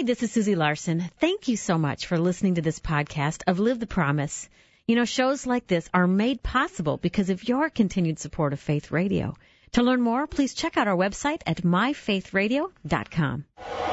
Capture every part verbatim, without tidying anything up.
Hi, this is Susie Larson. Thank you so much for listening to this podcast of Live the Promise. You know, shows like this are made possible because of your continued support of Faith Radio. To learn more, please check out our website at my faith radio dot com.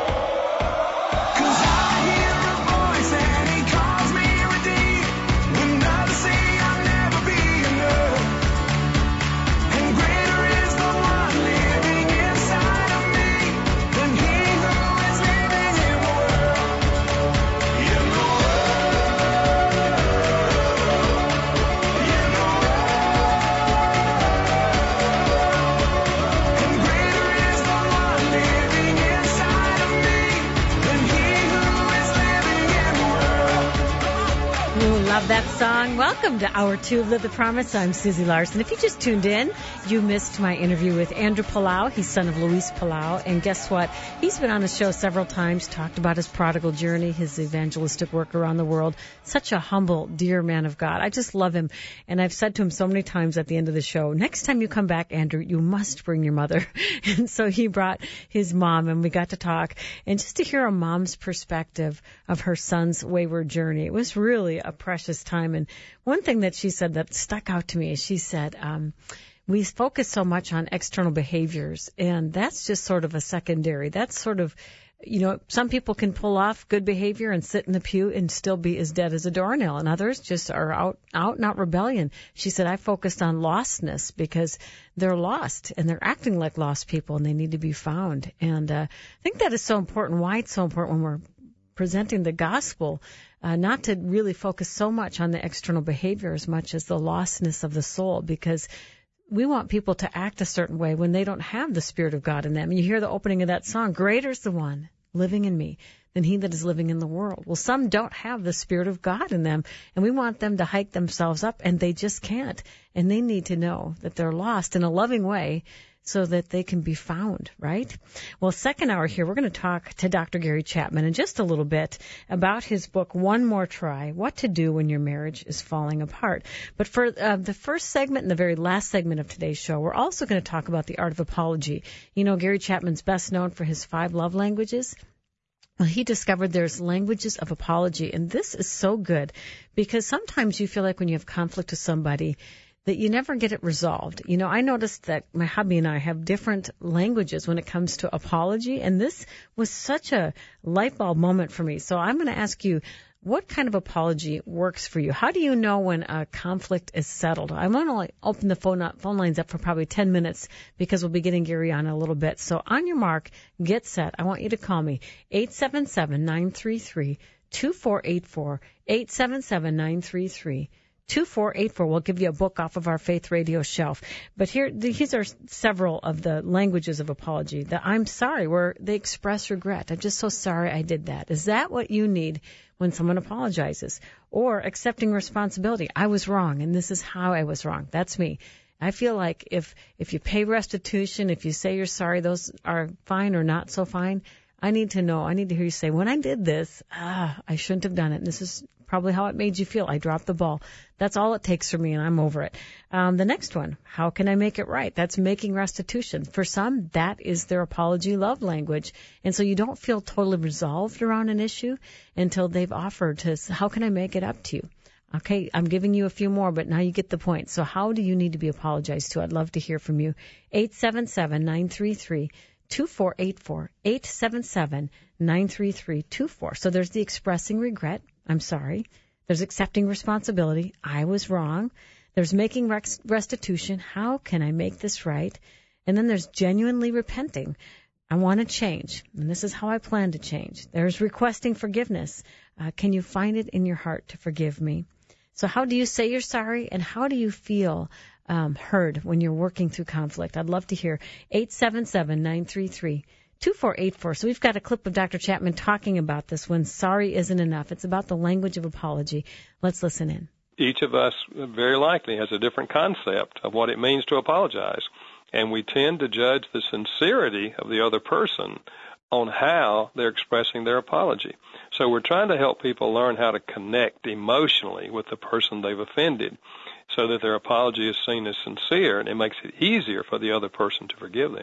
Love that song. Welcome to Hour two of Live the Promise. I'm Susie Larson. If you just tuned in, you missed my interview with Andrew Palau. He's son of Luis Palau. And guess what? He's been on the show several times, talked about his prodigal journey, his evangelistic work around the world. Such a humble, dear man of God. I just love him. And I've said to him so many times at the end of the show, next time you come back, Andrew, you must bring your mother. And so he brought his mom, and we got to talk. And just to hear a mom's perspective of her son's wayward journey, it was really a precious time. And one thing that she said that stuck out to me is she said, um, we focus so much on external behaviors, and that's just sort of a secondary. That's sort of, you know, some people can pull off good behavior and sit in the pew and still be as dead as a doornail, and others just are out, out and out rebellion. She said, I focused on lostness because they're lost and they're acting like lost people and they need to be found. And uh, I think that is so important. Why it's so important when we're presenting the gospel, uh, not to really focus so much on the external behavior as much as the lostness of the soul, because we want people to act a certain way when they don't have the Spirit of God in them. And you hear the opening of that song, greater is the one living in me than he that is living in the world. Well, some don't have the Spirit of God in them, and we want them to hike themselves up, and they just can't. And they need to know that they're lost in a loving way so that they can be found, right? Well, second hour here, we're going to talk to Doctor Gary Chapman in just a little bit about his book, One More Try, What to Do When Your Marriage is Falling Apart. But for uh, the first segment and the very last segment of today's show, we're also going to talk about the art of apology. You know, Gary Chapman's best known for his five love languages. Well, he discovered there's languages of apology, and this is so good because sometimes you feel like when you have conflict with somebody, that you never get it resolved. You know, I noticed that my hubby and I have different languages when it comes to apology, and this was such a light bulb moment for me. So I'm going to ask you, what kind of apology works for you? How do you know when a conflict is settled? I want to like, open the phone, up, phone lines up for probably ten minutes because we'll be getting Gary on in a little bit. So on your mark, get set. I want you to call me, eight seven seven, nine three three, two four eight four, eight seven seven, nine three three, two four eight four. We'll give you a book off of our Faith Radio shelf. But here, these are several of the languages of apology. The I'm sorry, where they express regret. I'm just so sorry I did that. Is that what you need when someone apologizes? Or accepting responsibility. I was wrong, and this is how I was wrong. That's me. I feel like if, if you pay restitution, if you say you're sorry, those are fine or not so fine. I need to know, I need to hear you say, when I did this, ah, I shouldn't have done it. And this is probably how it made you feel. I dropped the ball. That's all it takes for me, and I'm over it. Um, the next one, how can I make it right? That's making restitution. For some, that is their apology love language. And so you don't feel totally resolved around an issue until they've offered to, how can I make it up to you? Okay, I'm giving you a few more, but now you get the point. So how do you need to be apologized to? I'd love to hear from you. eight seven seven, nine three three, two four eight four, eight seven seven, nine three three, two four. So there's the expressing regret. I'm sorry. There's accepting responsibility. I was wrong. There's making rest- restitution. How can I make this right? And then there's genuinely repenting. I want to change, and this is how I plan to change. There's requesting forgiveness. Uh, can you find it in your heart to forgive me? So how do you say you're sorry, and how do you feel um, heard when you're working through conflict? I'd love to hear. eight seven seven, nine three three, two four eight four. So we've got a clip of Doctor Chapman talking about this when sorry isn't enough. It's about the language of apology. Let's listen in. Each of us very likely has a different concept of what it means to apologize, and we tend to judge the sincerity of the other person on how they're expressing their apology. So we're trying to help people learn how to connect emotionally with the person they've offended so that their apology is seen as sincere, and it makes it easier for the other person to forgive them.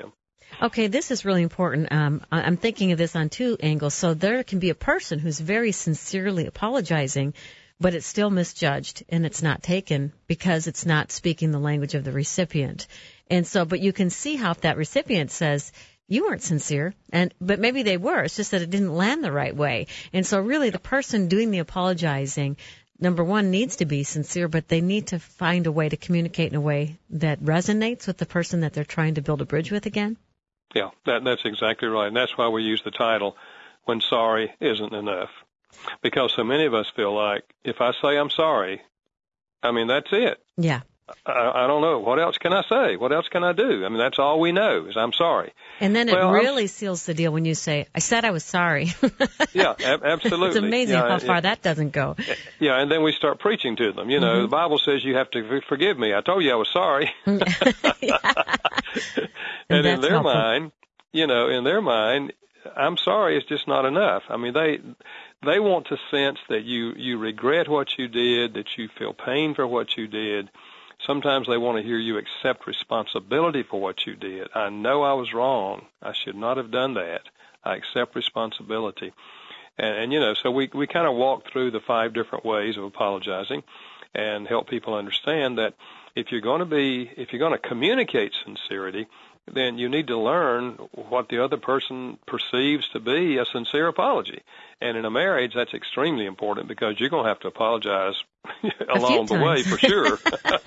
Okay, this is really important. Um, I- I'm thinking of this on two angles. So there can be a person who's very sincerely apologizing, but it's still misjudged and it's not taken because it's not speaking the language of the recipient. And so, but you can see how if that recipient says, you weren't sincere, and but maybe they were. It's just that it didn't land the right way. And so really the person doing the apologizing, number one, needs to be sincere, but they need to find a way to communicate in a way that resonates with the person that they're trying to build a bridge with again. Yeah, that, that's exactly right. And that's why we use the title, When Sorry Isn't Enough. Because so many of us feel like, if I say I'm sorry, I mean, that's it. Yeah. I, I don't know. What else can I say? What else can I do? I mean, that's all we know is I'm sorry. And then well, it really I'm, seals the deal when you say, I said I was sorry. Yeah, ab- absolutely. It's amazing yeah, how far yeah. that doesn't go. Yeah, and then we start preaching to them. You know, mm-hmm. The Bible says you have to forgive me. I told you I was sorry. and and in their helpful. mind, you know, in their mind, I'm sorry is just not enough. I mean, they they want to sense that you, you regret what you did, that you feel pain for what you did. Sometimes they want to hear you accept responsibility for what you did. I know I was wrong. I should not have done that. I accept responsibility. And, and you know, so we, we kind of walk through the five different ways of apologizing and help people understand that if you're going to be, if you're going to communicate sincerity, then you need to learn what the other person perceives to be a sincere apology. And in a marriage, that's extremely important because you're going to have to apologize along the way for sure.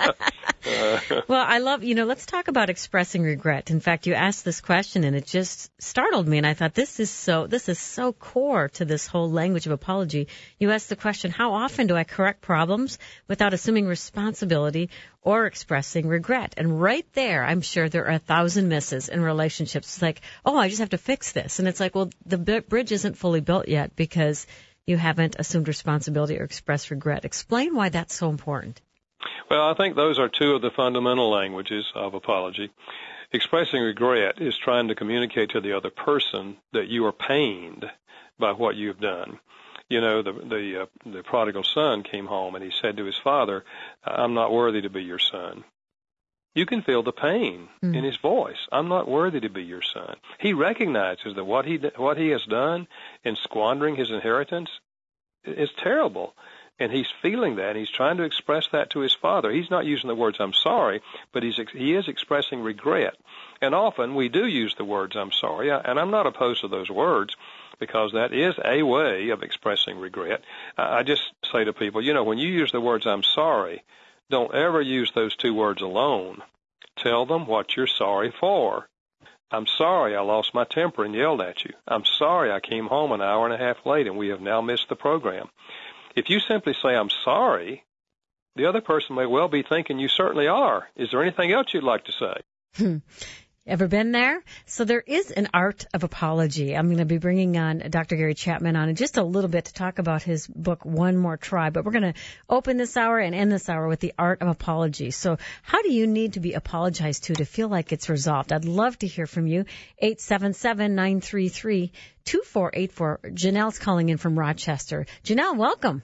uh, well, I love, you know, let's talk about expressing regret. In fact, you asked this question and it just startled me. And I thought this is so, this is so core to this whole language of apology. You asked the question, how often do I correct problems without assuming responsibility or expressing regret? And right there, I'm sure there are a thousand misses in relationships. It's like, oh, I just have to fix this. And it's like, well, the bridge isn't fully built yet because you haven't assumed responsibility or expressed regret. Explain why that's so important. Well, I think those are two of the fundamental languages of apology. Expressing regret is trying to communicate to the other person that you are pained by what you've done. You know, the the, uh, the prodigal son came home and he said to his father, I'm not worthy to be your son. You can feel the pain mm. in his voice. I'm not worthy to be your son. He recognizes that what he what he has done in squandering his inheritance is terrible, and he's feeling that. And he's trying to express that to his father. He's not using the words "I'm sorry," but he's he is expressing regret. And often we do use the words "I'm sorry," and I'm not opposed to those words because that is a way of expressing regret. I just say to people, you know, when you use the words "I'm sorry," don't ever use those two words alone. Tell them what you're sorry for. I'm sorry I lost my temper and yelled at you. I'm sorry I came home an hour and a half late and we have now missed the program. If you simply say, I'm sorry, the other person may well be thinking you certainly are. Is there anything else you'd like to say? Hmm. Ever been there? So there is an art of apology. I'm going to be bringing on Doctor Gary Chapman on in just a little bit to talk about his book, One More Try. But we're going to open this hour and end this hour with the art of apology. So how do you need to be apologized to to feel like it's resolved? I'd love to hear from you. eight seven seven, nine three three, two four eight four. Janelle's calling in from Rochester. Janelle, welcome.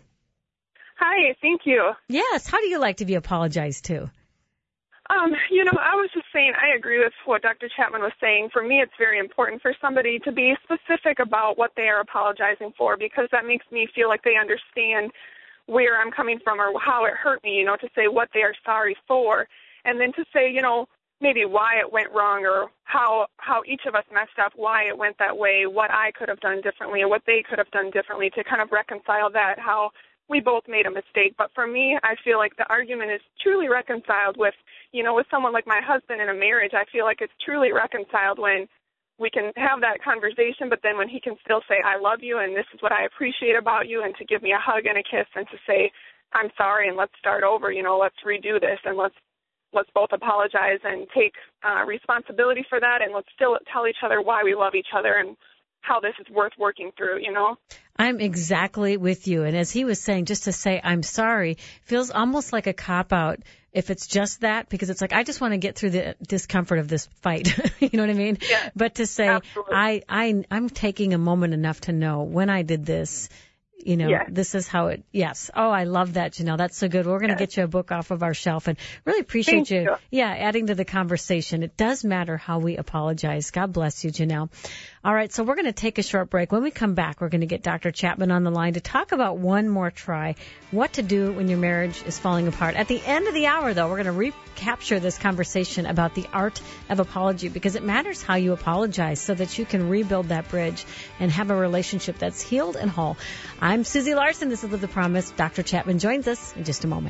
Hi, thank you. Yes. How do you like to be apologized to? Um, you know, I was just saying, I agree with what Doctor Chapman was saying. For me, it's very important for somebody to be specific about what they are apologizing for because that makes me feel like they understand where I'm coming from or how it hurt me, you know, to say what they are sorry for. And then to say, you know, maybe why it went wrong or how how each of us messed up, why it went that way, what I could have done differently or what they could have done differently to kind of reconcile that, how we both made a mistake. But for me, I feel like the argument is truly reconciled with, you know, with someone like my husband in a marriage. I feel like it's truly reconciled when we can have that conversation, but then when he can still say, I love you and this is what I appreciate about you, and to give me a hug and a kiss and to say, I'm sorry and let's start over, you know, let's redo this and let's let's both apologize and take uh, responsibility for that, and let's still tell each other why we love each other and how this is worth working through, you know? I'm exactly with you. And as he was saying, just to say I'm sorry feels almost like a cop-out if it's just that, because it's like, I just want to get through the discomfort of this fight. You know what I mean? Yeah, but to say, absolutely. I, I, I'm taking a moment enough to know when I did this, You know, Yes. this is how it, yes. Oh, I love that, Janelle. That's so good. We're going to Yes. get you a book off of our shelf and really appreciate Thank you, you. yeah, adding to the conversation. It does matter how we apologize. God bless you, Janelle. All right, so we're going to take a short break. When we come back, we're going to get Doctor Chapman on the line to talk about one more try, what to do when your marriage is falling apart. At the end of the hour, though, we're going to recapture this conversation about the art of apology, because it matters how you apologize so that you can rebuild that bridge and have a relationship that's healed and whole. I'm Susie Larson. This is Live the Promise. Doctor Chapman joins us in just a moment.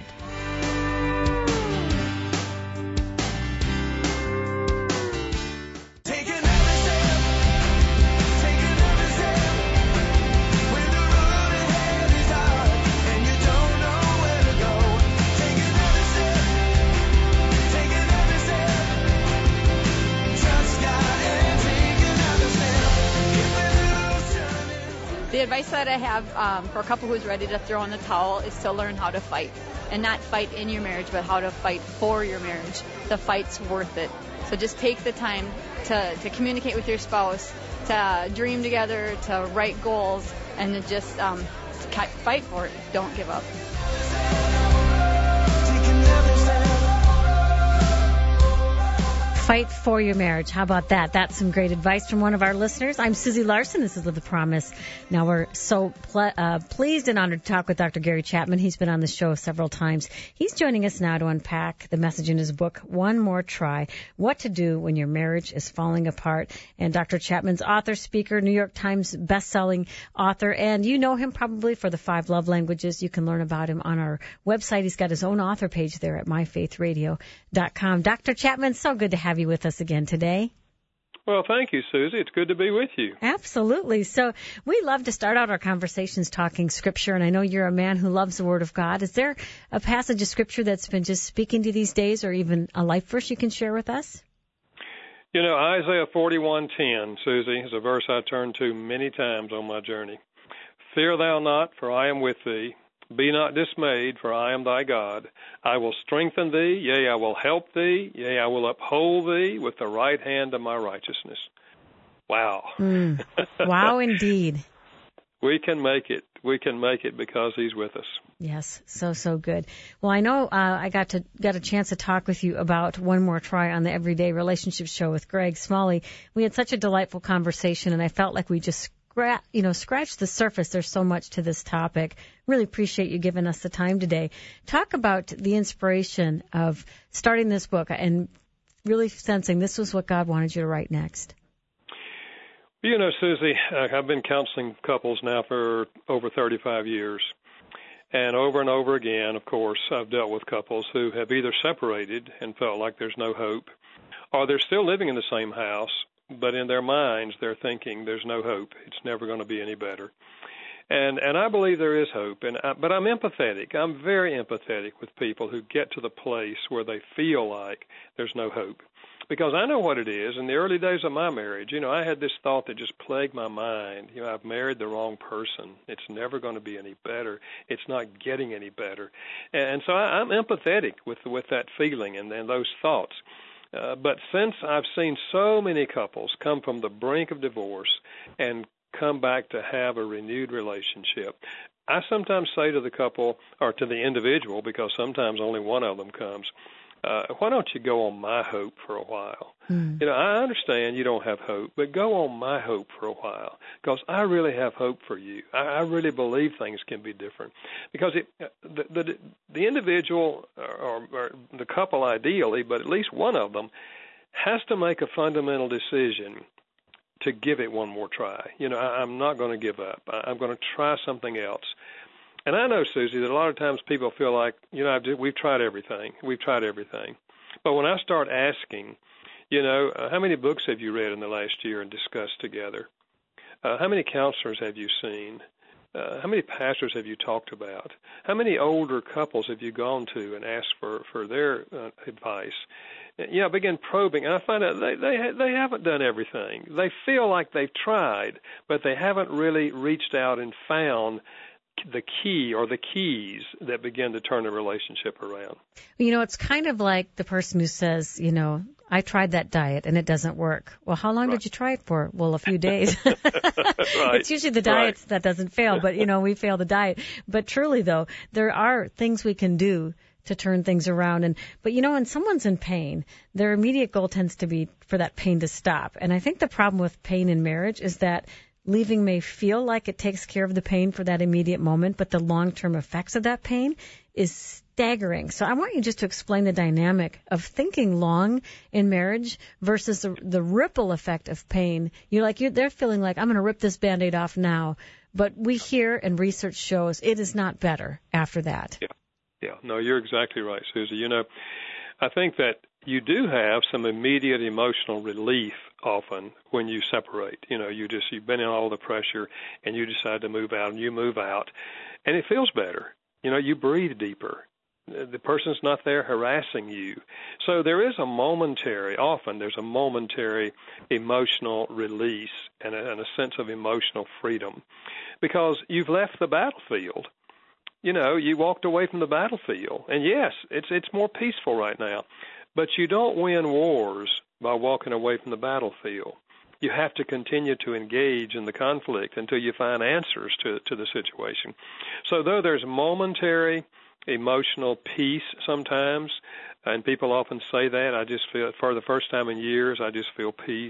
The advice that I have um, for a couple who's ready to throw in the towel is to learn how to fight. And not fight in your marriage, but how to fight for your marriage. The fight's worth it. So just take the time to, to communicate with your spouse, to dream together, to write goals, and to just um, fight for it. Don't give up. Fight for your marriage. How about that? That's some great advice from one of our listeners. I'm Susie Larson. This is Live the Promise. Now, we're so ple- uh, pleased and honored to talk with Doctor Gary Chapman. He's been on the show several times. He's joining us now to unpack the message in his book, One More Try, What to Do When Your Marriage is Falling Apart. And Doctor Chapman's author, speaker, New York Times best-selling author, and you know him probably for the five love languages. You can learn about him on our website. He's got his own author page there at my faith radio dot com. Doctor Chapman, so good to have you with us again today. Well, thank you, Susie. It's good to be with you. Absolutely. So we love to start out our conversations talking Scripture, and I know you're a man who loves the Word of God. Is there a passage of Scripture that's been just speaking to you these days, or even a life verse you can share with us? You know, Isaiah forty-one ten, Susie, is a verse I turn to many times on my journey. Fear thou not, for I am with thee. Be not dismayed, for I am thy God. I will strengthen thee, yea, I will help thee, yea, I will uphold thee with the right hand of my righteousness. Wow. Mm. Wow, indeed. We can make it. We can make it because he's with us. Yes, so, so good. Well, I know uh, I got to got a chance to talk with you about One More Try on the Everyday Relationships Show with Greg Smalley. We had such a delightful conversation, and I felt like we just scra- you know, scratched the surface. There's so much to this topic. Really appreciate you giving us the time today. Talk about the inspiration of starting this book and really sensing this was what God wanted you to write next. You know, Susie, I've been counseling couples now for over thirty-five years. And over and over again, of course, I've dealt with couples who have either separated and felt like there's no hope, or they're still living in the same house, but in their minds they're thinking there's no hope. It's never going to be any better. And and I believe there is hope, and I, but I'm empathetic. I'm very empathetic with people who get to the place where they feel like there's no hope. Because I know what it is. In the early days of my marriage, you know, I had this thought that just plagued my mind. You know, I've married the wrong person. It's never going to be any better. It's not getting any better. And so I, I'm empathetic with with that feeling and, and those thoughts. Uh, but since I've seen so many couples come from the brink of divorce and come back to have a renewed relationship, I sometimes say to the couple or to the individual, because sometimes only one of them comes, Uh, why don't you go on my hope for a while? Mm. You know, I understand you don't have hope, but go on my hope for a while, because I really have hope for you. I, I really believe things can be different, because it, the, the the individual or, or the couple, ideally, but at least one of them, has to make a fundamental decision to give it one more try. You know, I, I'm not going to give up. I, I'm going to try something else. And I know, Susie, that a lot of times people feel like, you know, I've just, we've tried everything. We've tried everything. But when I start asking, you know, uh, how many books have you read in the last year and discussed together? Uh, how many counselors have you seen? Uh, how many pastors have you talked about? How many older couples have you gone to and asked for, for their uh, advice? You know, begin probing, and I find out they, they they haven't done everything. They feel like they've tried, but they haven't really reached out and found the key or the keys that begin to turn a relationship around. You know, it's kind of like the person who says, you know, I tried that diet and it doesn't work. Well, how long Right. did you try it for? Well, a few days. Right. It's usually the diet Right. that doesn't fail, but, you know, we fail the diet. But truly, though, there are things we can do to turn things around. And but, you know, when someone's in pain, their immediate goal tends to be for that pain to stop. And I think the problem with pain in marriage is that leaving may feel like it takes care of the pain for that immediate moment, but the long-term effects of that pain is staggering. So I want you just to explain the dynamic of thinking long in marriage versus the, the ripple effect of pain. You're like, you're, they're feeling like, I'm going to rip this Band-Aid off now. But we hear and research shows it is not better after that. Yeah. Yeah. No, you're exactly right, Susie. You know, I think that you do have some immediate emotional relief often when you separate. You know, you just, you've been in all the pressure and you decide to move out and you move out and it feels better. You know, you breathe deeper. The person's not there harassing you. So there is a momentary, often there's a momentary emotional release and a, and a sense of emotional freedom because you've left the battlefield. You know, you walked away from the battlefield. And yes, it's it's more peaceful right now. But you don't win wars by walking away from the battlefield. You have to continue to engage in the conflict until you find answers to to the situation. So though there's momentary emotional peace sometimes, and people often say that, I just feel, for the first time in years, I just feel peace.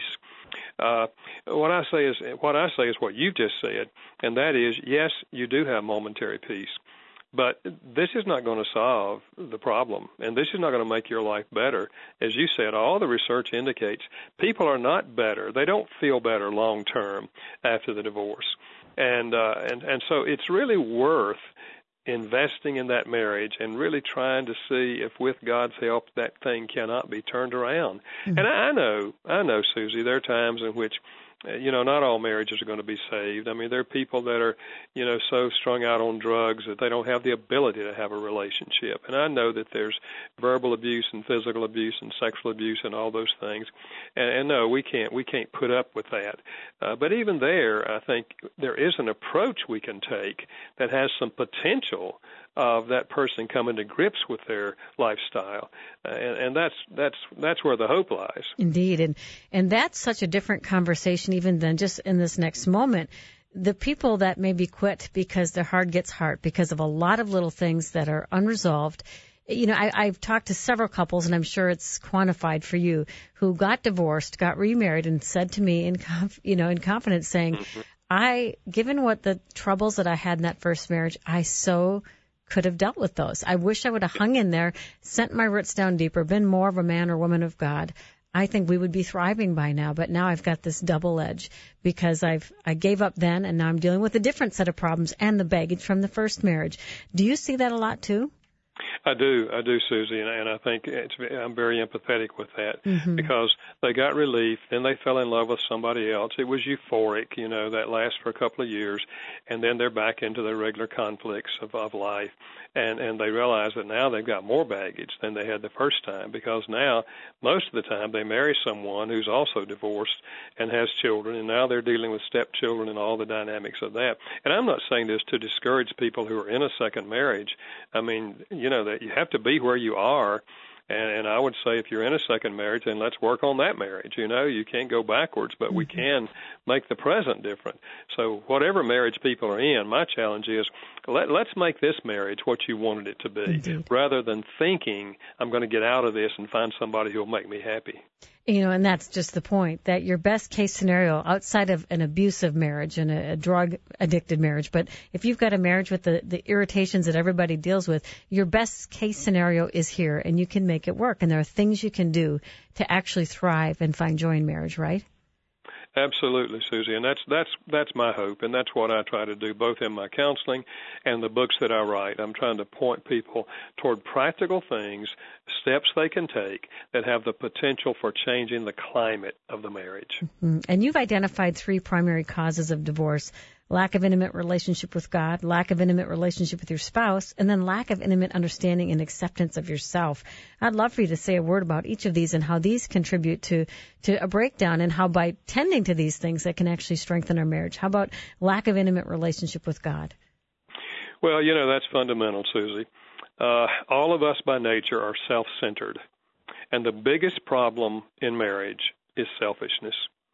Uh, what I say is what I say is what you've just said, and that is, yes, you do have momentary peace. But this is not going to solve the problem, and this is not going to make your life better. As you said, all the research indicates people are not better. They don't feel better long term after the divorce. And, uh, and, and so it's really worth investing in that marriage and really trying to see if with God's help that thing cannot be turned around. Mm-hmm. And I know, I know, Susie, there are times in which, you know, not all marriages are going to be saved. I mean, there are people that are, you know, so strung out on drugs that they don't have the ability to have a relationship. And I know that there's verbal abuse and physical abuse and sexual abuse and all those things. And, and no, we can't, we can't put up with that. Uh, but even there, I think there is an approach we can take that has some potential of that person coming to grips with their lifestyle, uh, and, and that's that's that's where the hope lies. Indeed, and and that's such a different conversation even than just in this next moment. The people that maybe quit because their heart gets hard because of a lot of little things that are unresolved. You know, I, I've talked to several couples, and I'm sure it's quantified for you, who got divorced, got remarried, and said to me in conf, you know in confidence, saying, mm-hmm. "I, given what the troubles that I had in that first marriage, I so could have dealt with those. I wish I would have hung in there, sent my roots down deeper, been more of a man or woman of God. I think we would be thriving by now, but now I've got this double edge because I've I gave up then, and now I'm dealing with a different set of problems and the baggage from the first marriage." Do you see that a lot too? I do, I do, Susie, and, and I think it's, I'm very empathetic with that mm-hmm. because they got relief, then they fell in love with somebody else. It was euphoric, you know, that lasts for a couple of years, and then they're back into their regular conflicts of, of life, and, and they realize that now they've got more baggage than they had the first time because now most of the time they marry someone who's also divorced and has children, and now they're dealing with stepchildren and all the dynamics of that. And I'm not saying this to discourage people who are in a second marriage. I mean, you know, that you have to be where you are. And, and I would say if you're in a second marriage, then let's work on that marriage. You know, you can't go backwards, but we can make the present different. So whatever marriage people are in, my challenge is let, let's make this marriage what you wanted it to be, Indeed. Rather than thinking I'm going to get out of this and find somebody who will make me happy. You know, and that's just the point, that your best case scenario outside of an abusive marriage and a, a drug-addicted marriage, but if you've got a marriage with the, the irritations that everybody deals with, your best case scenario is here, and you can make it work. And there are things you can do to actually thrive and find joy in marriage, right? Absolutely, Susie, and that's that's that's my hope, and that's what I try to do both in my counseling and the books that I write. I'm trying to point people toward practical things, steps they can take that have the potential for changing the climate of the marriage. Mm-hmm. And you've identified three primary causes of divorce: lack of intimate relationship with God, lack of intimate relationship with your spouse, and then lack of intimate understanding and acceptance of yourself. I'd love for you to say a word about each of these and how these contribute to, to a breakdown, and how by tending to these things that can actually strengthen our marriage. How about lack of intimate relationship with God? Well, you know, that's fundamental, Susie. Uh, all of us by nature are self-centered. And the biggest problem in marriage is selfishness.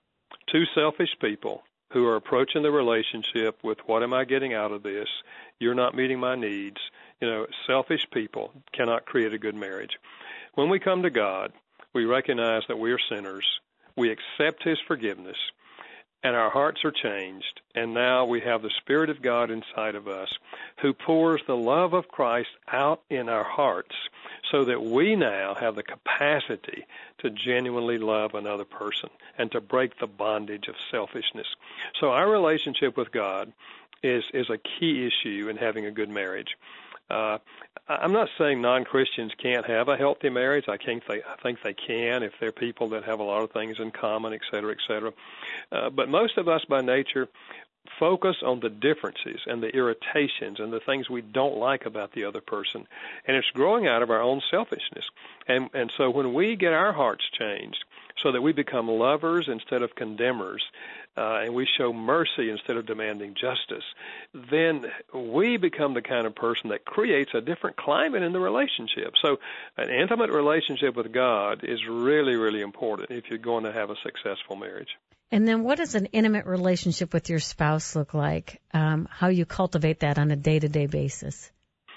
Two selfish people who are approaching the relationship with, what am I getting out of this? You're not meeting my needs. You know, selfish people cannot create a good marriage. When we come to God, we recognize that we are sinners. We accept his forgiveness, and our hearts are changed. And now we have the Spirit of God inside of us who pours the love of Christ out in our hearts so that we now have the capacity to genuinely love another person and to break the bondage of selfishness. So our relationship with God is, is a key issue in having a good marriage. Uh, I'm not saying non-Christians can't have a healthy marriage. I think they, I think they can if they're people that have a lot of things in common, et cetera, et cetera. Uh, but most of us by nature focus on the differences and the irritations and the things we don't like about the other person. And it's growing out of our own selfishness. And, and so when we get our hearts changed so that we become lovers instead of condemners, Uh, and we show mercy instead of demanding justice, then we become the kind of person that creates a different climate in the relationship. So an intimate relationship with God is really, really important if you're going to have a successful marriage. And then what does an intimate relationship with your spouse look like? Um, how you cultivate that on a day-to-day basis?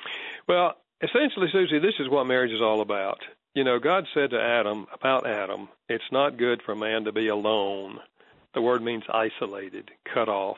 Well, essentially, Susie, this is what marriage is all about. You know, God said to Adam, about Adam, it's not good for man to be alone. The word means isolated, cut off.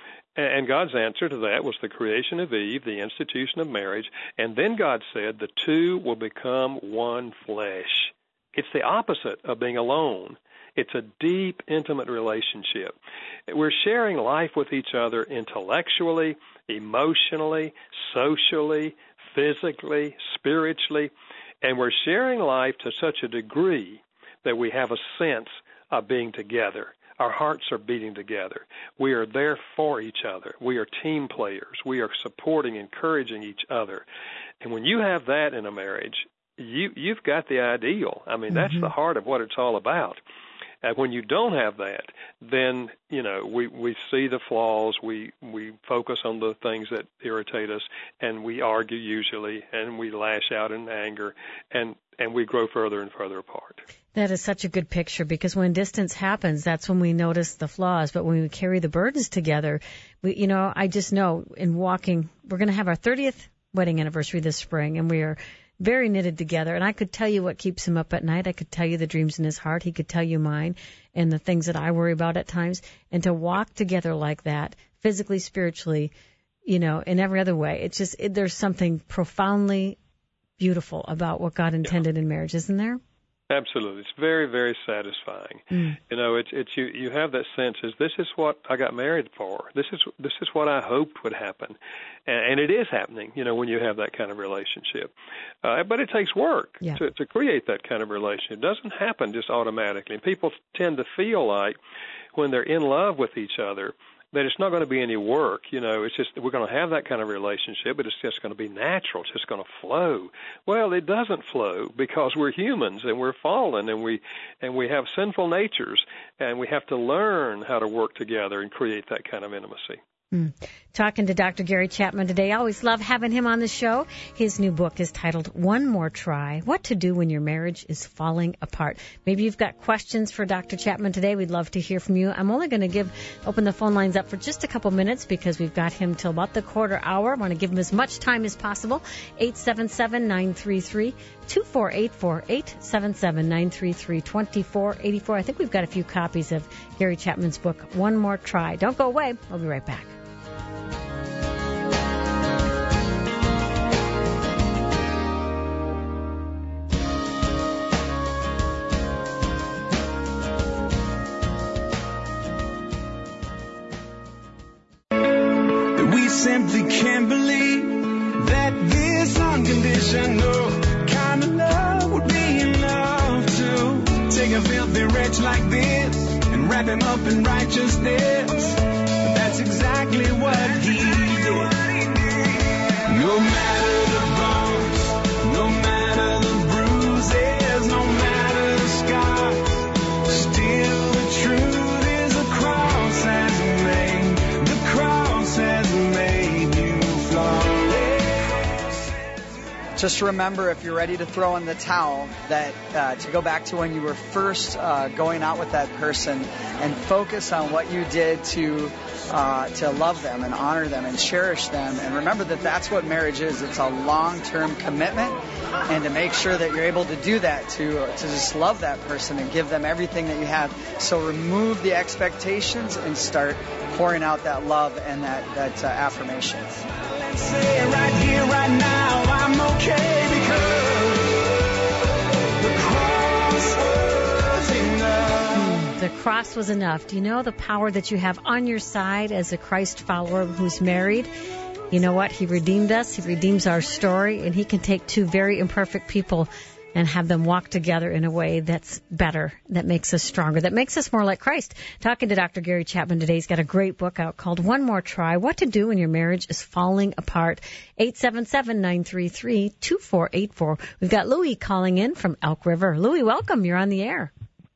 And God's answer to that was the creation of Eve, the institution of marriage. And then God said the two will become one flesh. It's the opposite of being alone. It's a deep, intimate relationship. We're sharing life with each other intellectually, emotionally, socially, physically, spiritually. And we're sharing life to such a degree that we have a sense of being together. Our hearts are beating together. We are there for each other. We are team players. We are supporting, encouraging each other. And when you have that in a marriage, you, you've got the ideal. I mean, mm-hmm. that's the heart of what it's all about. And when you don't have that, then, you know, we, we see the flaws, we, we focus on the things that irritate us, and we argue usually, and we lash out in anger, and, and we grow further and further apart. That is such a good picture, because when distance happens, that's when we notice the flaws. But when we carry the burdens together, we, you know, I just know in walking, we're going to have our thirtieth wedding anniversary this spring, and we are very knitted together. And I could tell you what keeps him up at night. I could tell you the dreams in his heart. He could tell you mine and the things that I worry about at times. And to walk together like that, physically, spiritually, you know, in every other way, it's just, it, there's something profoundly beautiful about what God intended in marriage, isn't there? Absolutely. It's very, very satisfying. Mm. You know, it's it's you you have that sense is this is what I got married for. This is this is what I hoped would happen. And, and it is happening, you know, when you have that kind of relationship. Uh, but it takes work yeah. to, to create that kind of relationship. It doesn't happen just automatically. And people tend to feel like when they're in love with each other that it's not going to be any work. You know, it's just we're going to have that kind of relationship, but it's just going to be natural. It's just going to flow. Well, it doesn't flow because we're humans and we're fallen and we and we have sinful natures, and we have to learn how to work together and create that kind of intimacy. Mm. Talking to Doctor Gary Chapman today. I always love having him on the show. His new book is titled One More Try, What to Do When Your Marriage is Falling Apart. Maybe you've got questions for Doctor Chapman today. We'd love to hear from you. I'm only going to give open the phone lines up for just a couple minutes because we've got him till about the quarter hour. I want to give him as much time as possible. eight seven seven, nine three three, two four eight four, eight seven seven, nine three three, two four eight four. I think we've got a few copies of Gary Chapman's book, One More Try. Don't go away. We'll be right back. Simply can't believe that this unconditional kind of love would be enough to take a filthy wretch like this and wrap him up in righteousness. But that's exactly what he did. No matter the bumps, no matter the bruises, no matter the scars, still the truth is the cross has made, the cross has made. just remember, if you're ready to throw in the towel, that uh, to go back to when you were first uh, going out with that person and focus on what you did to uh, to love them and honor them and cherish them. And remember that that's what marriage is. It's a long-term commitment, and to make sure that you're able to do that, to to just love that person and give them everything that you have. So remove the expectations and start pouring out that love and that, that uh, affirmation. Let's say it right here, right now, I'm okay because the cross was enough. The cross was enough. Do you know the power that you have on your side as a Christ follower who's married? You know what? He redeemed us. He redeems our story, and he can take two very imperfect people and have them walk together in a way that's better, that makes us stronger, that makes us more like Christ. Talking to Doctor Gary Chapman today. He's got a great book out called One More Try, What to Do When Your Marriage is Falling Apart. eight seven seven, nine three three, two four eight four. We've got Louie calling in from Elk River. Louie, welcome. You're on the air.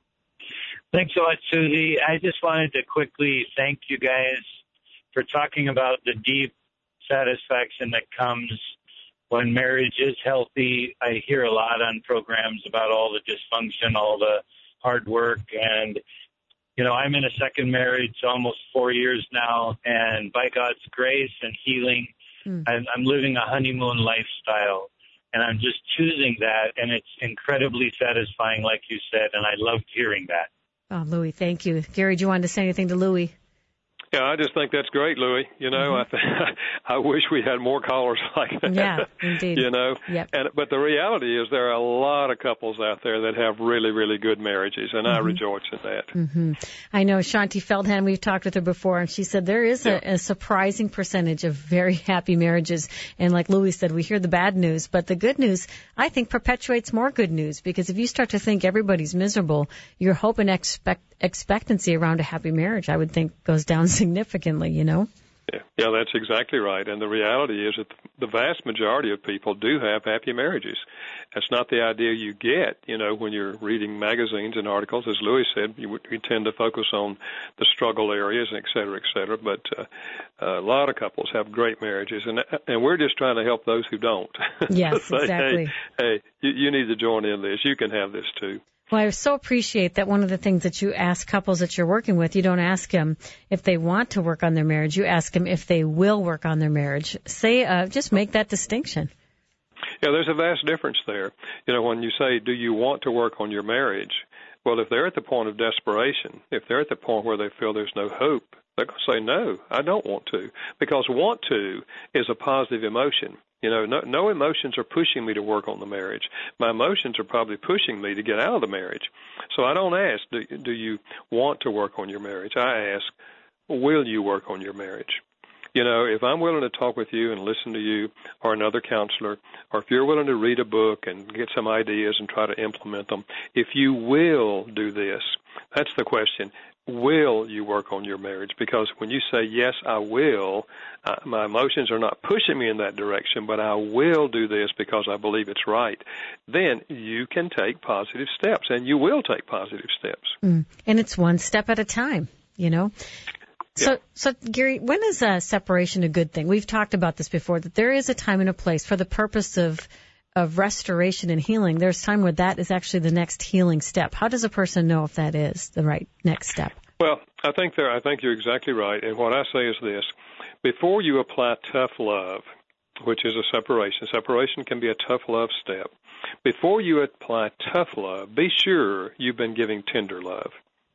Thanks so much, Susie. I just wanted to quickly thank you guys for talking about the deep satisfaction that comes when marriage is healthy. I hear a lot on programs about all the dysfunction, all the hard work. And, you know, I'm in a second marriage almost four years now. And by God's grace and healing, mm. I'm, I'm living a honeymoon lifestyle. And I'm just choosing that. And it's incredibly satisfying, like you said. And I loved hearing that. Oh, Louie, thank you. Gary, do you want to say anything to Louie? Yeah, I just think that's great, Louie. You know, mm-hmm. I th- I wish we had more callers like that. Yeah, indeed. You know, yep. and but the reality is there are a lot of couples out there that have really, really good marriages, and mm-hmm. I rejoice in that. Mm-hmm. I know Shanti Feldhahn, we've talked with her before, and she said there is yeah. a, a surprising percentage of very happy marriages. And like Louie said, we hear the bad news, but the good news, I think, perpetuates more good news, because if you start to think everybody's miserable, your hope and expect expectancy around a happy marriage, I would think, goes down significantly, you know? Yeah, yeah, that's exactly right. And the reality is that the vast majority of people do have happy marriages. That's not the idea you get, you know, when you're reading magazines and articles. As Louis said, you, we tend to focus on the struggle areas, et cetera, et cetera. But uh, a lot of couples have great marriages, and and we're just trying to help those who don't. Yes, Say, exactly. Hey, hey you, you need to join in this. You can have this too. Well, I so appreciate that one of the things that you ask couples that you're working with, you don't ask them if they want to work on their marriage. You ask them if they will work on their marriage. Say, uh, just make that distinction. Yeah, there's a vast difference there. You know, when you say, do you want to work on your marriage? Well, if they're at the point of desperation, if they're at the point where they feel there's no hope, they're going to say, no, I don't want to. Because want to is a positive emotion. You know, no, no emotions are pushing me to work on the marriage. My emotions are probably pushing me to get out of the marriage. So I don't ask, do, do you want to work on your marriage? I ask, will you work on your marriage? You know, if I'm willing to talk with you and listen to you or another counselor, or if you're willing to read a book and get some ideas and try to implement them, if you will do this, that's the question. Will you work on your marriage? Because when you say, yes, I will, uh, my emotions are not pushing me in that direction, but I will do this because I believe it's right, then you can take positive steps, and you will take positive steps. Mm. And it's one step at a time, you know. So, yeah. so Gary, when is uh, separation a good thing? We've talked about this before, that there is a time and a place for the purpose of of restoration and healing. There's time where that is actually the next healing step. How does a person know if that is the right next step? Well, I think there. I think you're exactly right. And what I say is this: before you apply tough love, which is a separation, separation can be a tough love step. Before you apply tough love, be sure you've been giving tender love.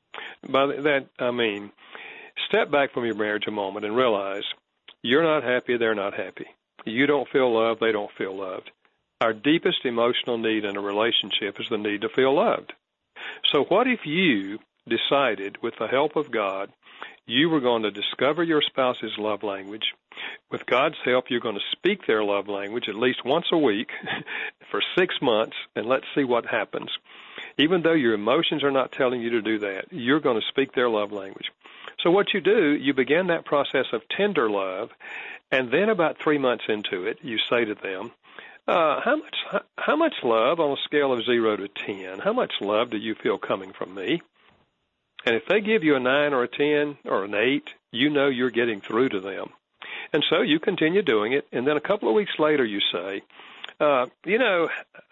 By that, I mean, step back from your marriage a moment and realize you're not happy, they're not happy. You don't feel loved, they don't feel loved. Our deepest emotional need in a relationship is the need to feel loved. So what if you decided, with the help of God, you were going to discover your spouse's love language? With God's help, you're going to speak their love language at least once a week for six months, and let's see what happens. Even though your emotions are not telling you to do that, you're going to speak their love language. So what you do, you begin that process of tender love, and then about three months into it, you say to them, Uh, how much how much love on a scale of zero to ten, how much love do you feel coming from me? And if they give you a nine or a ten or an eight, you know you're getting through to them. And so you continue doing it, and then a couple of weeks later you say, Uh, you know,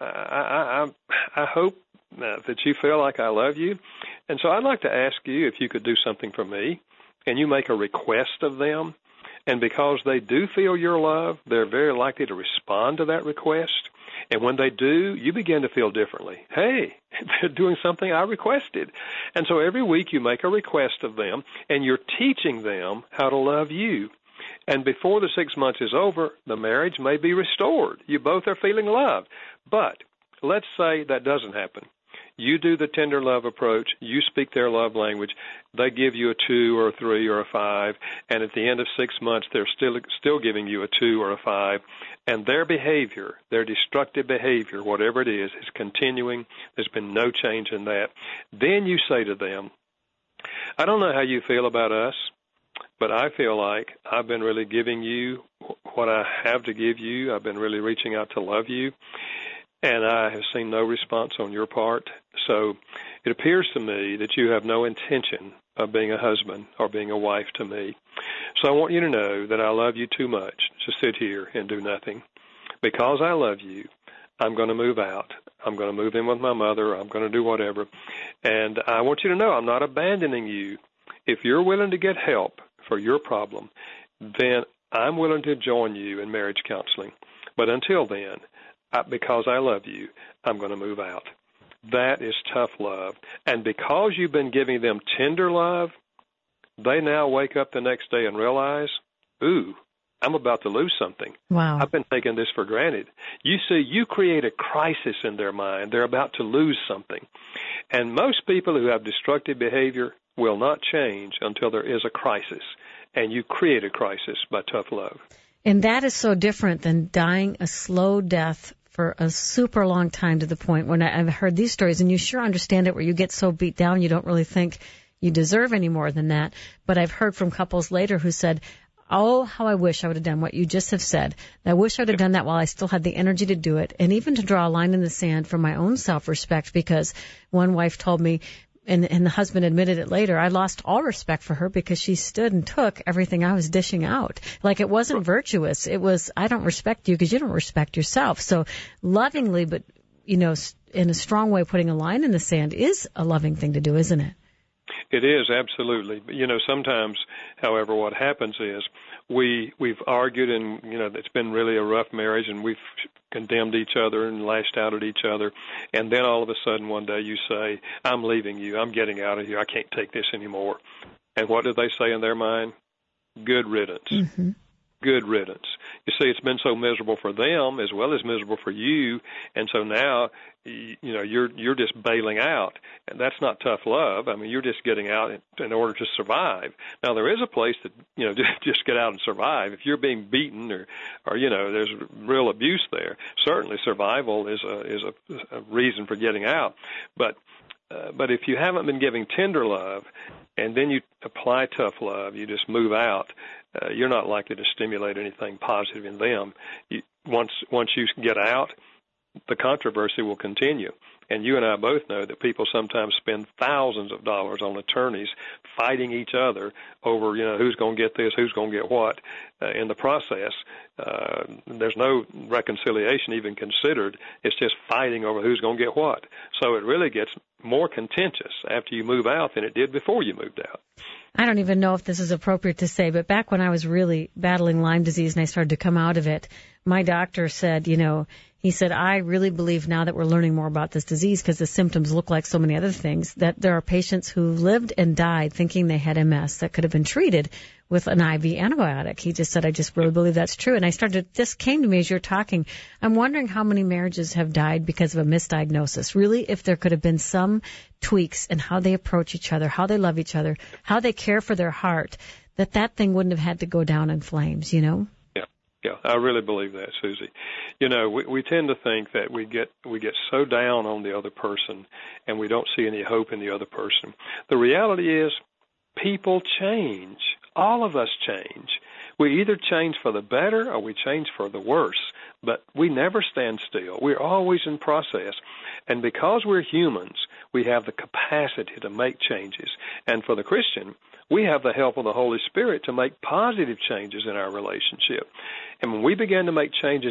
I, I, I hope uh, that you feel like I love you. And so I'd like to ask you if you could do something for me, and you make a request of them. And because they do feel your love, they're very likely to respond to that request. And when they do, you begin to feel differently. Hey, they're doing something I requested. And so every week you make a request of them, and you're teaching them how to love you. And before the six months is over, the marriage may be restored. You both are feeling loved. But let's say that doesn't happen. You do the tender love approach. You speak their love language. They give you a two or a three or a five. And at the end of six months, they're still still giving you a two or a five. And their behavior, their destructive behavior, whatever it is, is continuing. There's been no change in that. Then you say to them, I don't know how you feel about us, but I feel like I've been really giving you what I have to give you. I've been really reaching out to love you. And I have seen no response on your part. So it appears to me that you have no intention of being a husband or being a wife to me. So I want you to know that I love you too much to sit here and do nothing. Because I love you, I'm going to move out. I'm going to move in with my mother. I'm going to do whatever. And I want you to know I'm not abandoning you. If you're willing to get help for your problem, then I'm willing to join you in marriage counseling. But until then, I, because I love you, I'm going to move out. That is tough love. And because you've been giving them tender love, they now wake up the next day and realize, ooh, I'm about to lose something. Wow. I've been taking this for granted. You see, you create a crisis in their mind. They're about to lose something. And most people who have destructive behavior will not change until there is a crisis. And you create a crisis by tough love. And that is so different than dying a slow death for a super long time, to the point when I've heard these stories, and you sure understand it, where you get so beat down you don't really think you deserve any more than that. But I've heard from couples later who said, oh, how I wish I would have done what you just have said. I wish I would have done that while I still had the energy to do it, and even to draw a line in the sand for my own self-respect, because one wife told me, and, and the husband admitted it later, I lost all respect for her because she stood and took everything I was dishing out. Like, it wasn't virtuous. It was, I don't respect you because you don't respect yourself. So lovingly, but, you know, in a strong way, putting a line in the sand is a loving thing to do, isn't it? It is, absolutely. But, you know, sometimes, however, what happens is we, we've argued, and, you know, it's been really a rough marriage, and we've condemned each other and lashed out at each other. And then all of a sudden one day you say, I'm leaving you. I'm getting out of here. I can't take this anymore. And what do they say in their mind? Good riddance. Mm-hmm. Good riddance. You see, it's been so miserable for them as well as miserable for you, and so now, you know, you're you're just bailing out, and that's not tough love. I mean, you're just getting out in, in order to survive. Now, there is a place to, you know, just, just get out and survive. If you're being beaten or, or you know, there's real abuse there, certainly survival is a is a, a reason for getting out. But uh, but if you haven't been giving tender love, and then you apply tough love, you just move out. Uh, you're not likely to stimulate anything positive in them. You, once once you get out, the controversy will continue. And you and I both know that people sometimes spend thousands of dollars on attorneys fighting each other over, you know, who's going to get this, who's going to get what. Uh, in the process, uh, there's no reconciliation even considered. It's just fighting over who's going to get what. So it really gets more contentious after you move out than it did before you moved out. I don't even know if this is appropriate to say, but back when I was really battling Lyme disease and I started to come out of it, my doctor said, you know, he said, I really believe now that we're learning more about this disease, because the symptoms look like so many other things, that there are patients who lived and died thinking they had M S that could have been treated with an I V antibiotic. He just said, I just really believe that's true. And I started, this came to me as you're talking. I'm wondering how many marriages have died because of a misdiagnosis. Really, if there could have been some tweaks in how they approach each other, how they love each other, how they care for their heart, that that thing wouldn't have had to go down in flames, you know? Yeah, I really believe that, Susie. You know, we, we tend to think that we get we get so down on the other person and we don't see any hope in the other person. The reality is people change. All of us change. We either change for the better or we change for the worse, but we never stand still. We're always in process. And because we're humans, we have the capacity to make changes. And for the Christian, we have the help of the Holy Spirit to make positive changes in our relationship. And when we begin to make changes in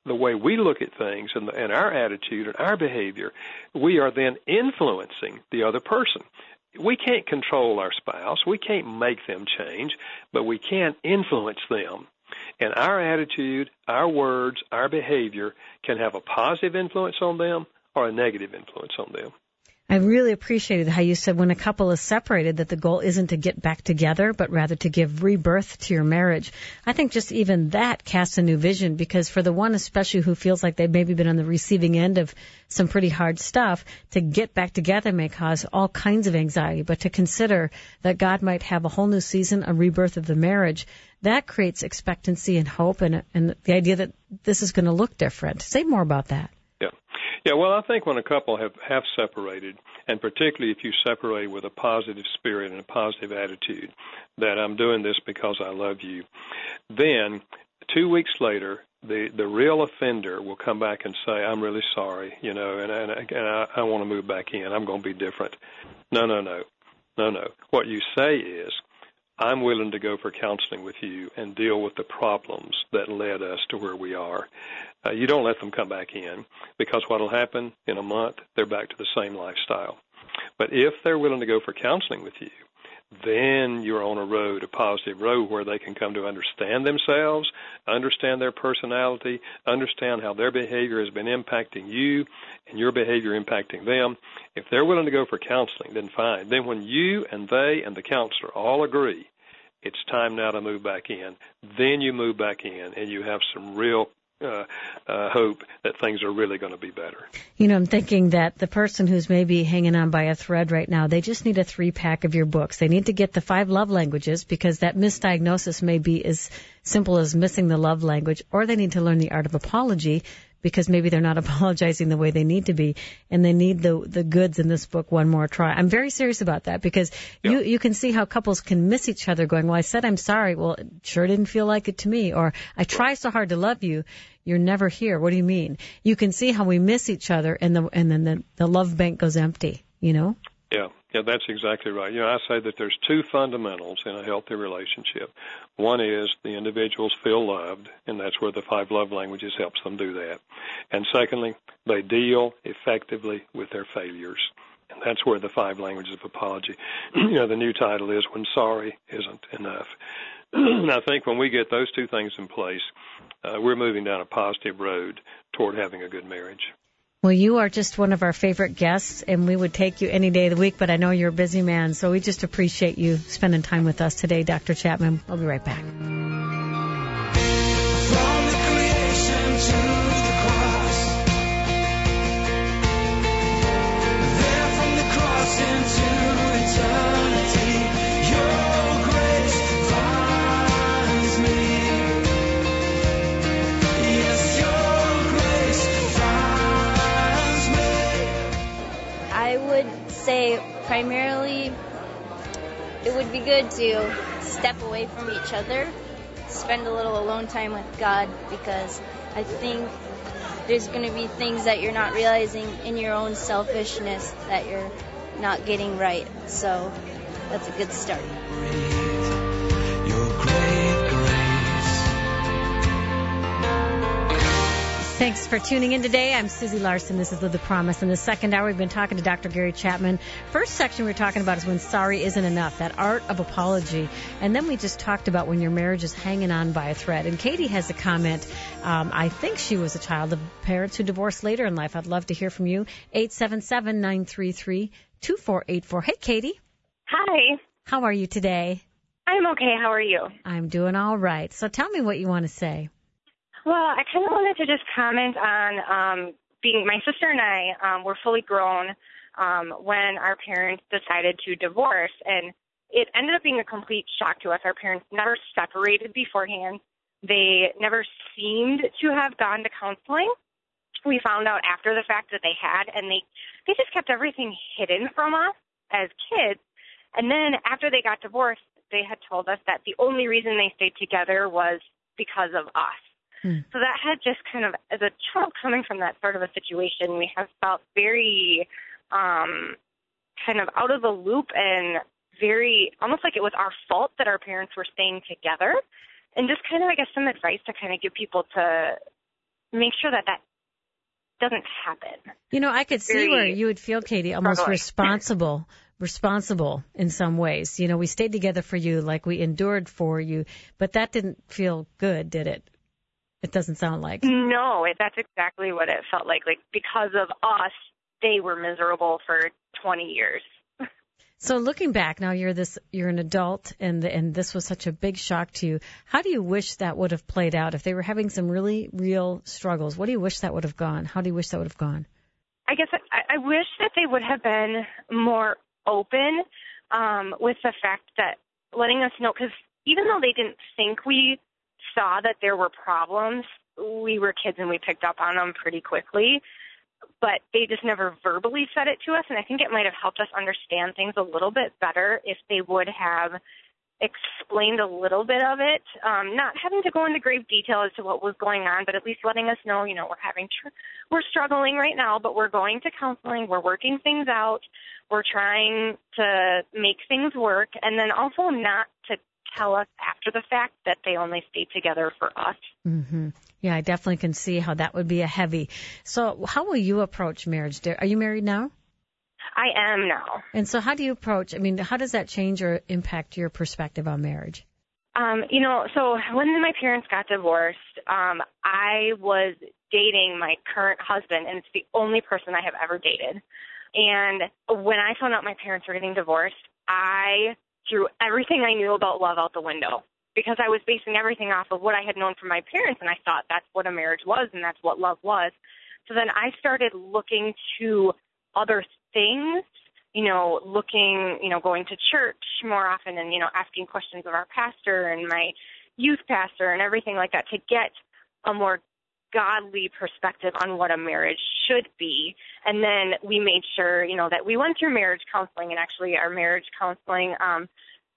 the way we look at things and, the, and our attitude and our behavior, we are then influencing the other person. We can't control our spouse. We can't make them change, but we can influence them. And our attitude, our words, our behavior can have a positive influence on them or a negative influence on them. I really appreciated how you said when a couple is separated that the goal isn't to get back together, but rather to give rebirth to your marriage. I think just even that casts a new vision, because for the one especially who feels like they've maybe been on the receiving end of some pretty hard stuff, to get back together may cause all kinds of anxiety. But to consider that God might have a whole new season, a rebirth of the marriage, that creates expectancy and hope, and, and the idea that this is going to look different. Say more about that. Yeah. Yeah, well, I think when a couple have, have separated, and particularly if you separate with a positive spirit and a positive attitude, that I'm doing this because I love you, then two weeks later, the, the real offender will come back and say, I'm really sorry, you know, and, and, and I, I want to move back in. I'm going to be different. No, no, no. No, no. What you say is, I'm willing to go for counseling with you and deal with the problems that led us to where we are. Uh, you don't let them come back in, because what will happen in a month, they're back to the same lifestyle. But if they're willing to go for counseling with you, then you're on a road, a positive road, where they can come to understand themselves, understand their personality, understand how their behavior has been impacting you and your behavior impacting them. If they're willing to go for counseling, then fine. Then when you and they and the counselor all agree it's time now to move back in, then you move back in and you have some real Uh, uh, hope that things are really going to be better. You know, I'm thinking that the person who's maybe hanging on by a thread right now, they just need a three-pack of your books. They need to get the five love languages, because that misdiagnosis may be as simple as missing the love language, or they need to learn the art of apology, because maybe they're not apologizing the way they need to be, and they need the the goods in this book, One More Try. I'm very serious about that, because yeah. you you can see how couples can miss each other going, well, I said I'm sorry. Well, it sure didn't feel like it to me. Or I try so hard to love you. You're never here. What do you mean? You can see how we miss each other, and the and then the, the love bank goes empty, you know? Yeah, yeah, that's exactly right. You know, I say that there's two fundamentals in a healthy relationship. One is the individuals feel loved, and that's where the five love languages helps them do that. And secondly, they deal effectively with their failures. And that's where the five languages of apology, you know, the new title is When Sorry Isn't Enough. And I think when we get those two things in place, uh, we're moving down a positive road toward having a good marriage. Well, you are just one of our favorite guests, and we would take you any day of the week, but I know you're a busy man, so we just appreciate you spending time with us today, Doctor Chapman. We'll be right back. From the creation to the cross, there from the cross into eternity, your grace finds me. Yes, your grace finds me. I would say primarily it would be good to step away from each other, spend a little alone time with God, because I think there's going to be things that you're not realizing in your own selfishness that you're not getting right. So that's a good start. Your great grace. Thanks for tuning in today. I'm Susie Larson. This is Live the Promise. In the second hour, we've been talking to Doctor Gary Chapman. First section we were talking about is when sorry isn't enough, that art of apology. And then we just talked about when your marriage is hanging on by a thread. And Katie has a comment. Um, I think she was a child of parents who divorced later in life. I'd love to hear from you. eight seven seven, nine three three, two four eight four. Hey, Katie. Hi. How are you today? I'm okay. How are you? I'm doing all right. So tell me what you want to say. Well, I kind of wanted to just comment on um, being my sister and I um, were fully grown um, when our parents decided to divorce, and it ended up being a complete shock to us. Our parents never separated beforehand. They never seemed to have gone to counseling. We found out after the fact that they had, and they, they just kept everything hidden from us as kids. And then after they got divorced, they had told us that the only reason they stayed together was because of us. So that had just kind of, as a child coming from that sort of a situation, we have felt very um, kind of out of the loop and very, almost like it was our fault that our parents were staying together. And just kind of, I guess, some advice to kind of give people to make sure that that doesn't happen. You know, I could see Very where you would feel, Katie, almost struggling. responsible, responsible in some ways. You know, we stayed together for you, like we endured for you, but that didn't feel good, did it? It doesn't sound like. No, it, that's exactly what it felt like. Like, because of us, they were miserable for twenty years. So looking back, now you're this, you're an adult, and and this was such a big shock to you. How do you wish that would have played out if they were having some really real struggles? What do you wish that would have gone? How do you wish that would have gone? I guess I, I wish that they would have been more open um, with the fact that letting us know, because even though they didn't think we saw that there were problems, we were kids and we picked up on them pretty quickly. But they just never verbally said it to us, and I think it might have helped us understand things a little bit better if they would have explained a little bit of it, um, not having to go into grave detail as to what was going on, but at least letting us know, you know, we're having, tr- we're struggling right now, but we're going to counseling, we're working things out, we're trying to make things work, and then also not to tell us after the fact that they only stayed together for us. Mm-hmm. Yeah, I definitely can see how that would be a heavy. So how will you approach marriage? Are you married now? I am now. And so how do you approach, I mean, how does that change or impact your perspective on marriage? Um, you know, so when my parents got divorced, um, I was dating my current husband, and it's the only person I have ever dated. And when I found out my parents were getting divorced, I threw everything I knew about love out the window, because I was basing everything off of what I had known from my parents, and I thought that's what a marriage was and that's what love was. So then I started looking to other things, you know, looking, you know, going to church more often and, you know, asking questions of our pastor and my youth pastor and everything like that to get a more godly perspective on what a marriage should be. And then we made sure, you know, that we went through marriage counseling, and actually our marriage counseling, um,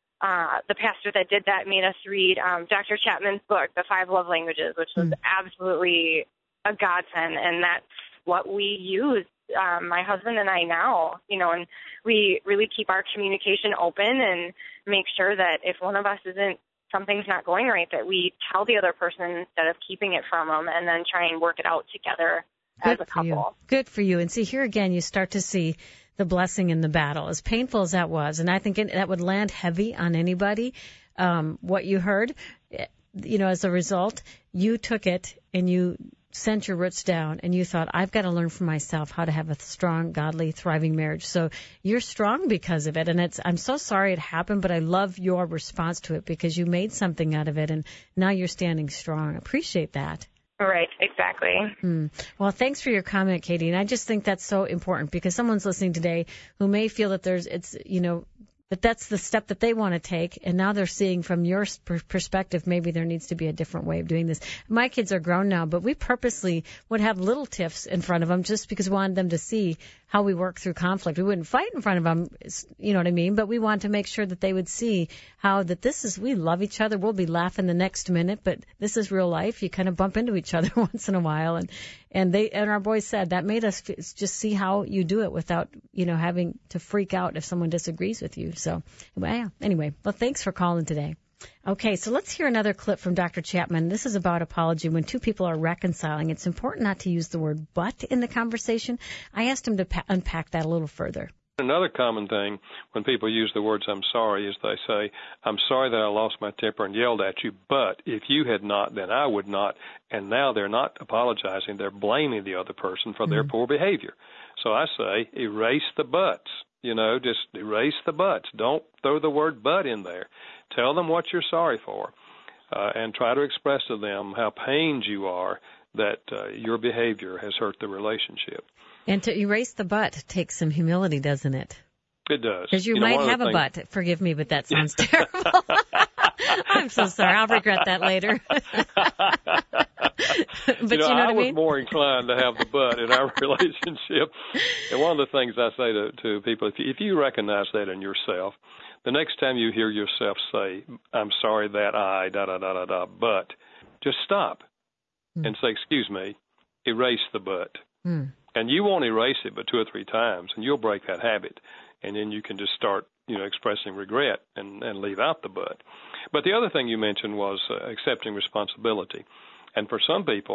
uh, the pastor that did that made us read um, Doctor Chapman's book, The Five Love Languages, which was mm. absolutely a godsend. And that's what we use, um, my husband and I now, you know, and we really keep our communication open and make sure that if one of us isn't, something's not going right, that we tell the other person instead of keeping it from them, and then try and work it out together Good as a couple. You. Good for you. And see, here again, you start to see the blessing in the battle, as painful as that was. And I think it, that would land heavy on anybody. Um, what you heard, you know, as a result, you took it and you sent your roots down, and you thought, I've got to learn for myself how to have a strong, godly, thriving marriage. So you're strong because of it. And it's, I'm so sorry it happened, but I love your response to it, because you made something out of it, and now you're standing strong. I appreciate that. Right, exactly. Hmm. Well, thanks for your comment, Katie. And I just think that's so important, because someone's listening today who may feel that there's, it's, you know, that that's the step that they want to take, and now they're seeing from your perspective maybe there needs to be a different way of doing this. My kids are grown now, but we purposely would have little tiffs in front of them just because we wanted them to see how we work through conflict. We wouldn't fight in front of them, you know what I mean, but we want to make sure that they would see how that this is, we love each other. We'll be laughing the next minute, but this is real life. You kind of bump into each other once in a while, and and they and our boys said that made us just see how you do it without, you know, having to freak out if someone disagrees with you. So, well, yeah. Anyway, well, thanks for calling today. Okay, so let's hear another clip from Doctor Chapman. This is about apology. When two people are reconciling, it's important not to use the word but in the conversation. I asked him to pa- unpack that a little further. Another common thing when people use the words I'm sorry is they say, I'm sorry that I lost my temper and yelled at you, but if you had not, then I would not. And now they're not apologizing. They're blaming the other person for mm-hmm. their poor behavior. So I say, erase the buts. You know, just erase the buts. Don't throw the word but in there. Tell them what you're sorry for, uh, and try to express to them how pained you are that uh, your behavior has hurt the relationship. And to erase the but takes some humility, doesn't it? It does. Because you, you know, might have a things... but. Forgive me, but that sounds terrible. I'm so sorry. I'll regret that later. But you know, you know I what I was mean? more inclined to have the but in our relationship. And one of the things I say to, to people, if you, if you recognize that in yourself, the next time you hear yourself say, I'm sorry that I, da, da, da, da, da, but, just stop mm. and say, excuse me, erase the but. Mm. And you won't erase it but two or three times, and you'll break that habit. And then you can just start, you know, expressing regret and, and leave out the but. But the other thing you mentioned was uh, accepting responsibility. And for some people,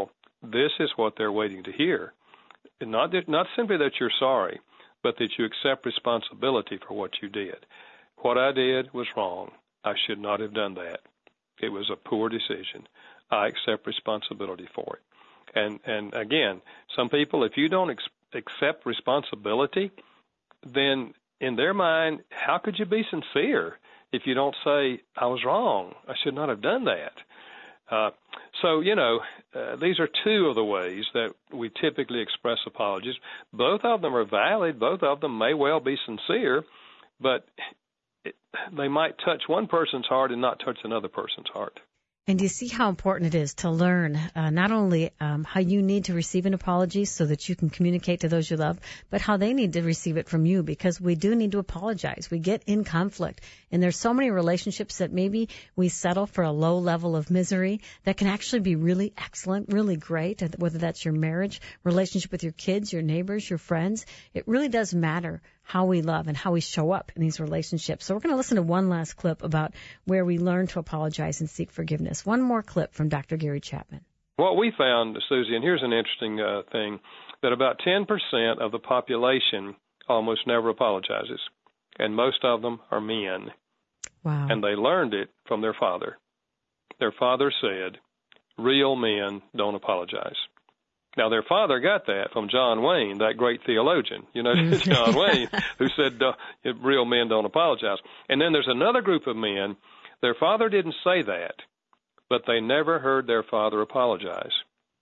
this is what they're waiting to hear. Not that, not simply that you're sorry, but that you accept responsibility for what you did. What I did was wrong. I should not have done that. It was a poor decision. I accept responsibility for it. And and again, some people, if you don't ex- accept responsibility, then in their mind, how could you be sincere if you don't say, I was wrong, I should not have done that? Uh, so, you know, uh, these are two of the ways that we typically express apologies. Both of them are valid. Both of them may well be sincere, but it, they might touch one person's heart and not touch another person's heart. And do you see how important it is to learn uh, not only um, how you need to receive an apology so that you can communicate to those you love, but how they need to receive it from you, because we do need to apologize. We get in conflict, and there's so many relationships that maybe we settle for a low level of misery that can actually be really excellent, really great, whether that's your marriage, relationship with your kids, your neighbors, your friends. It really does matter how we love and how we show up in these relationships. So we're going to listen to one last clip about where we learn to apologize and seek forgiveness. One more clip from Doctor Gary Chapman. What we found, Susie, and here's an interesting uh, thing, that about ten percent of the population almost never apologizes, and most of them are men. Wow. And they learned it from their father. Their father said, real men don't apologize. Now, their father got that from John Wayne, that great theologian, you know, John Wayne, who said uh, real men don't apologize. And then there's another group of men, their father didn't say that, but they never heard their father apologize.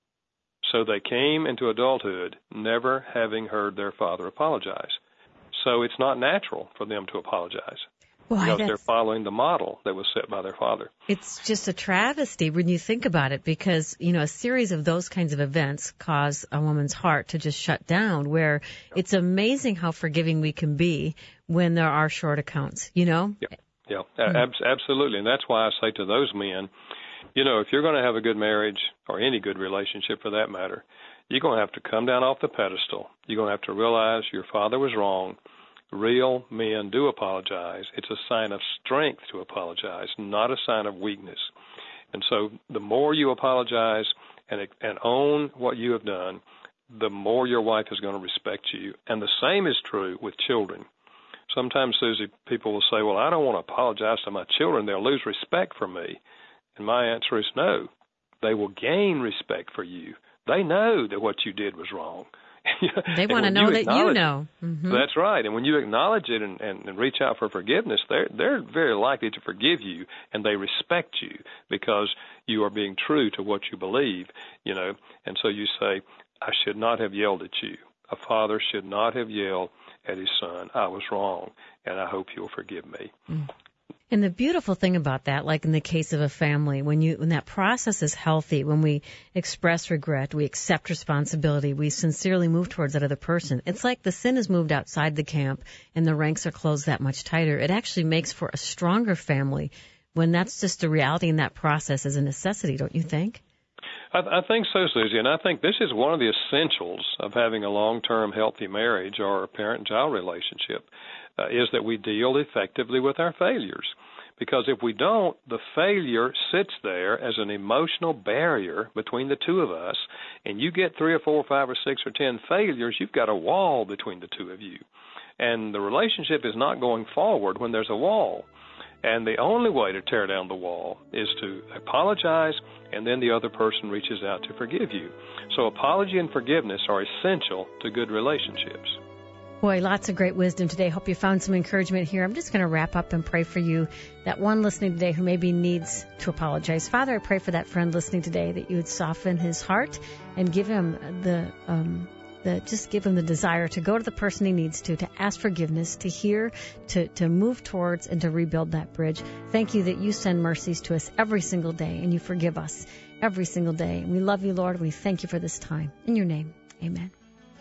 So they came into adulthood never having heard their father apologize. So it's not natural for them to apologize. Why, because they're following the model that was set by their father. It's just a travesty when you think about it, because, you know, a series of those kinds of events cause a woman's heart to just shut down, where it's amazing how forgiving we can be when there are short accounts, you know? Yeah, yeah, mm-hmm. ab- absolutely. And that's why I say to those men, you know, if you're going to have a good marriage, or any good relationship for that matter, you're going to have to come down off the pedestal. You're going to have to realize your father was wrong. Real men do apologize. It's a sign of strength to apologize, not a sign of weakness. And so the more you apologize and, and own what you have done, the more your wife is going to respect you. And the same is true with children. Sometimes, Susie, people will say, well, I don't want to apologize to my children. They'll lose respect for me. And my answer is no. They will gain respect for you. They know that what you did was wrong. They want to know that you know. Mm-hmm. That's right. And when you acknowledge it and, and, and reach out for forgiveness, they're, they're very likely to forgive you, and they respect you because you are being true to what you believe, you know. And so you say, I should not have yelled at you. A father should not have yelled at his son. I was wrong, and I hope you'll forgive me. Mm. And the beautiful thing about that, like in the case of a family, when you when that process is healthy, when we express regret, we accept responsibility, we sincerely move towards that other person, it's like the sin is moved outside the camp and the ranks are closed that much tighter. It actually makes for a stronger family when that's just a reality, and that process is a necessity, don't you think? I, I think so, Susie, and I think this is one of the essentials of having a long-term healthy marriage or a parent-child relationship, uh, is that we deal effectively with our failures. Because if we don't, the failure sits there as an emotional barrier between the two of us, and you get three or four or five or six or ten failures, you've got a wall between the two of you. And the relationship is not going forward when there's a wall. And the only way to tear down the wall is to apologize, and then the other person reaches out to forgive you. So apology and forgiveness are essential to good relationships. Boy, lots of great wisdom today. Hope you found some encouragement here. I'm just going to wrap up and pray for you, that one listening today who maybe needs to apologize. Father, I pray for that friend listening today, that you would soften his heart and give him the, um, the just give him the desire to go to the person he needs to, to ask forgiveness, to hear, to, to move towards, and to rebuild that bridge. Thank you that you send mercies to us every single day, and you forgive us every single day. And we love you, Lord, and we thank you for this time. In your name, amen.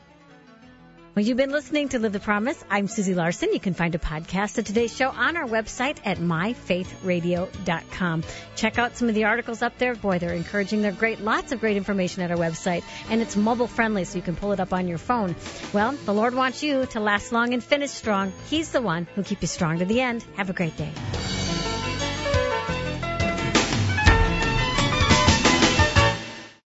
Well, you've been listening to Live the Promise. I'm Susie Larson. You can find a podcast of today's show on our website at my faith radio dot com. Check out some of the articles up there. Boy, they're encouraging. They're great. Lots of great information at our website. And it's mobile friendly, so you can pull it up on your phone. Well, the Lord wants you to last long and finish strong. He's the one who'll keep you strong to the end. Have a great day.